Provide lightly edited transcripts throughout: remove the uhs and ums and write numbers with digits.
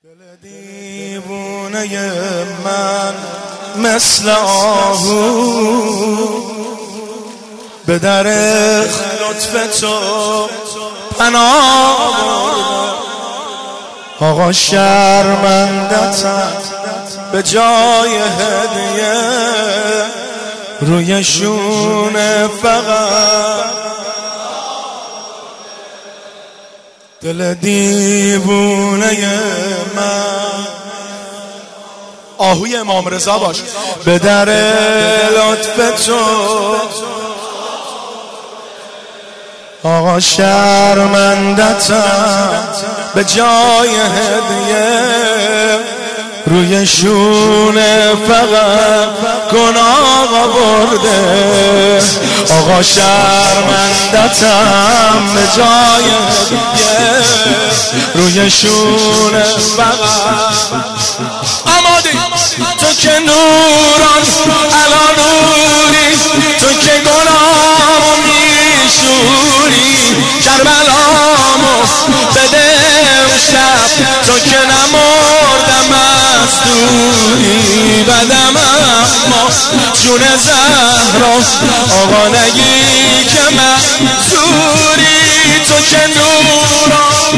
دل دیوونه من مثل آهو به در لطف تو پناه برده. آقا شرمندتم به جای هدیه روی شونه فقط. دل دیوونه من آهوی امام رضا باش. به در لطف تو آقا شرمندتم به جای هدیه روی شونه فقط گناه برده. آقا شرمندتم به جای هدیه روی شونه فقط. آماده تو که نوران علا نوری، تو که گناهمو میشوری، کربلامو بده امشب، تو که نمردم از دوری بدم اما جون زهرا. آقا نگی که منظوری، تو که نوران،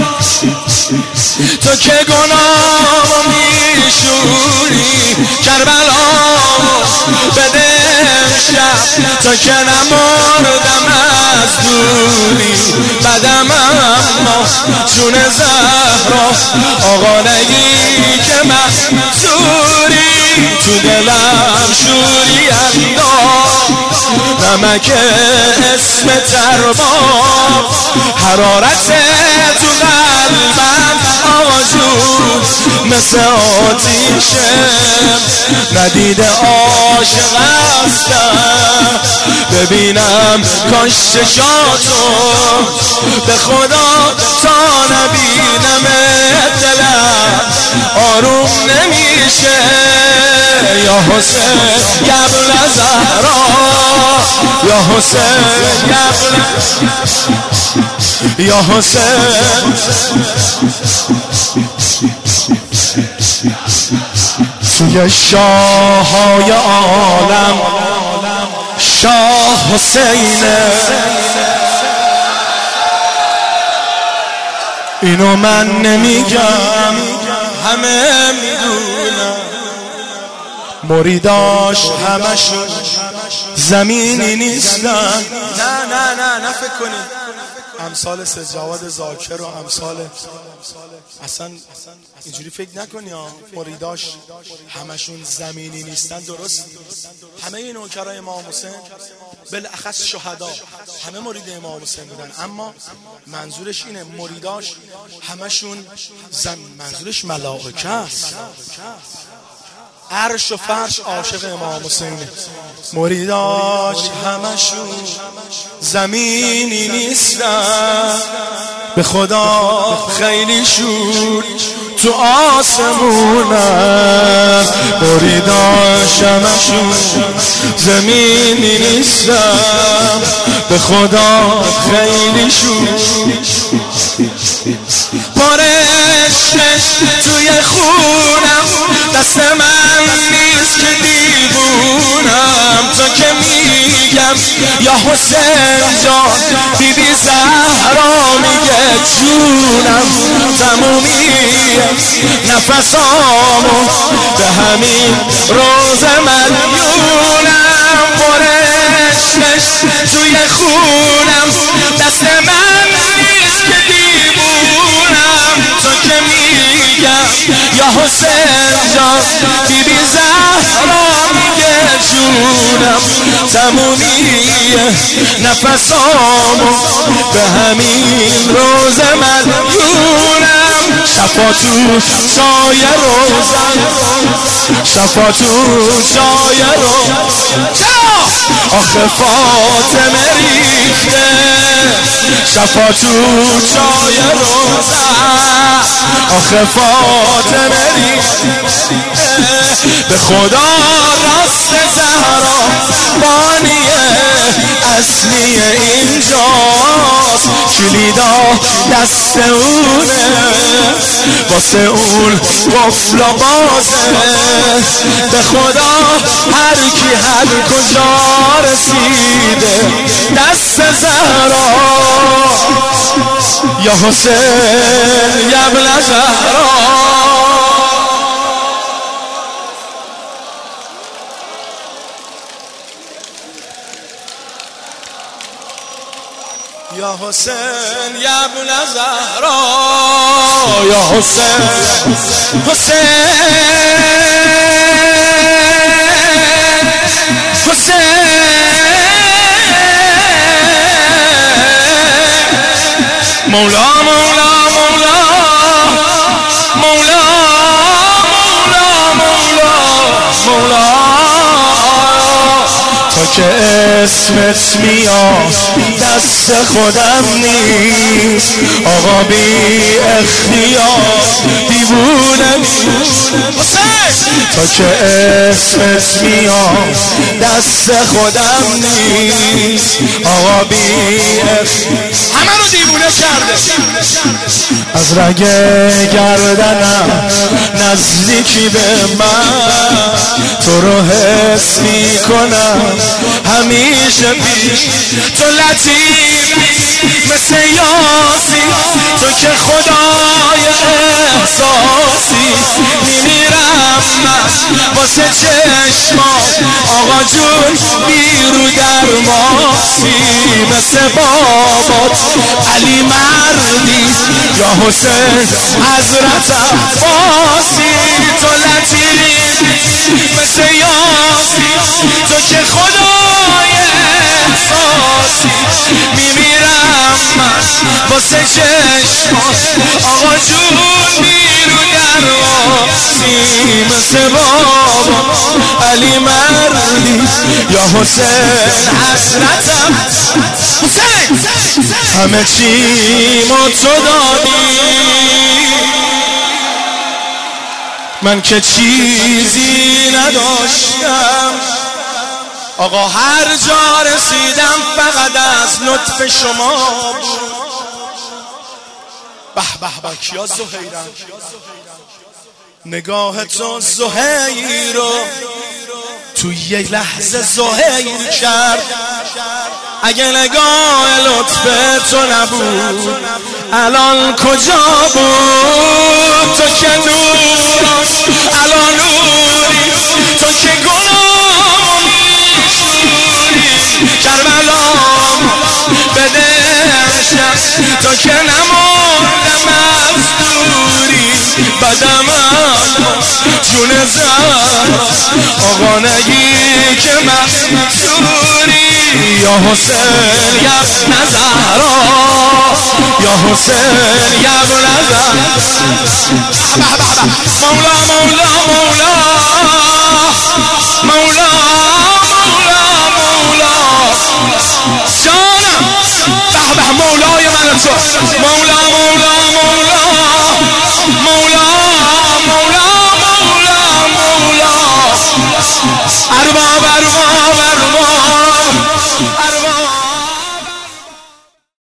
تو که گناهمو میشوری، کربلامو بده امشب، تو که نمردم از دوری بدم اما جون زهرا. آقا نگی که منظوری، تو دلم شوری انداز نمک اسم ترباب، حرارت تو قلبم آقا جون مثل آتیشه. ندیده عاشق هستم ببینم کاش چشاتو، به خدا تا نبینم دلم آروم نمیشه. یا حسین قبل زهرا، یا حسین قبل، یا حسین توی شاههای عالم شاه حسینه. اینو من نمیگم همه میدونم، مریداش همشون زمینی نیستن. نه فکر کنید امثال سجاواد زاکر و امثال اصلا اینجوری فکر نکنی ها. مریداش همشون زمینی نیستن، درست؟ همه نوکرای امام حسین بالاخص شهدا همه مرید امام حسین بودن، اما منظورش اینه مریداش همشون منظورش ملائکه است. عرش و فرش عاشق امام حسینه. مریداش همشون زمینی نیستن، به خدا خیلی شور تو آسمونن. مریداش همشون زمینی نیستن، به خدا خیلی شور. پارشش توی خونم دست من نیست که دیوونم، تو که میگم یا حسین جان بی بی زهرا میگه جونم. تمومیه نفسامو به همین روز ملیونم. پرشش توی خونم دست من نیست که دیوونم، تو که میگم یا حسین جان بی بی زهرا میگه جونم. تمومیه نفسامو به همین روز ملیونم. شفا تو سایه روزن، شفا تو سایه روزن. آخه فاطمه ریخته شفا تو سایه روزن. آخه فاطمه ریخته به خدا راست زهرا بانیه اصلی اینجاست، کلیدا دست اونه، واسه اون قفل و بازه. به خدا هر کی هر کجا رسیده دست زهرا، یا حسین یا ابن زهرا. یا حسین یا ابن زهرا، یا حسین حسین مولا مولا مولا مولا مولا مولا مولا. تا که اسمت میاد دست خودم نیست، آقا بی اختیار دیوونه تا که اسمت میاد دست خودم نیست، آقا بی اختیار همه رو دیوونه کرده. از رگ گردنم نزدیکی به من، تو رو حس میکنم همیشه پیش. تو لطیفی مثل یاسی، تو که خدای احساسی. میمیرم من واسه چشمات آقا جون، بیرو در ماسی. مثل بابات علی مردی، یا حسین حضرت عباسی. تو لطیفی مثل یاسی، تو که خدای احساسی. میمیرم من واسه چشمات آقا جون، بیرو در ماسی. مثل بابا علی مردی، یا حسین حضرتم حسین. همه چی ما تو دادی، من که چیزی نداشتم. آقا هر جا رسیدم فقط از لطف شما بود. به به به کیا زهیرم، نگاه تو زهیر رو تو یک لحظه زهیر کرد. اگه نگاه لطف تو نبود الان کجا بود؟ تو که نور الان نوری، تو که گناه میشوری. کربلام بده شم، تو که نمردم از دوری. بدم جون زهرا، آقا نگی که مقصوری. یا حسین یا ابن زهرا، یا حسین یا ابن زهرا. مولا مولا مولا مولا مولا مولا جانم. به به مولای من تو، مولا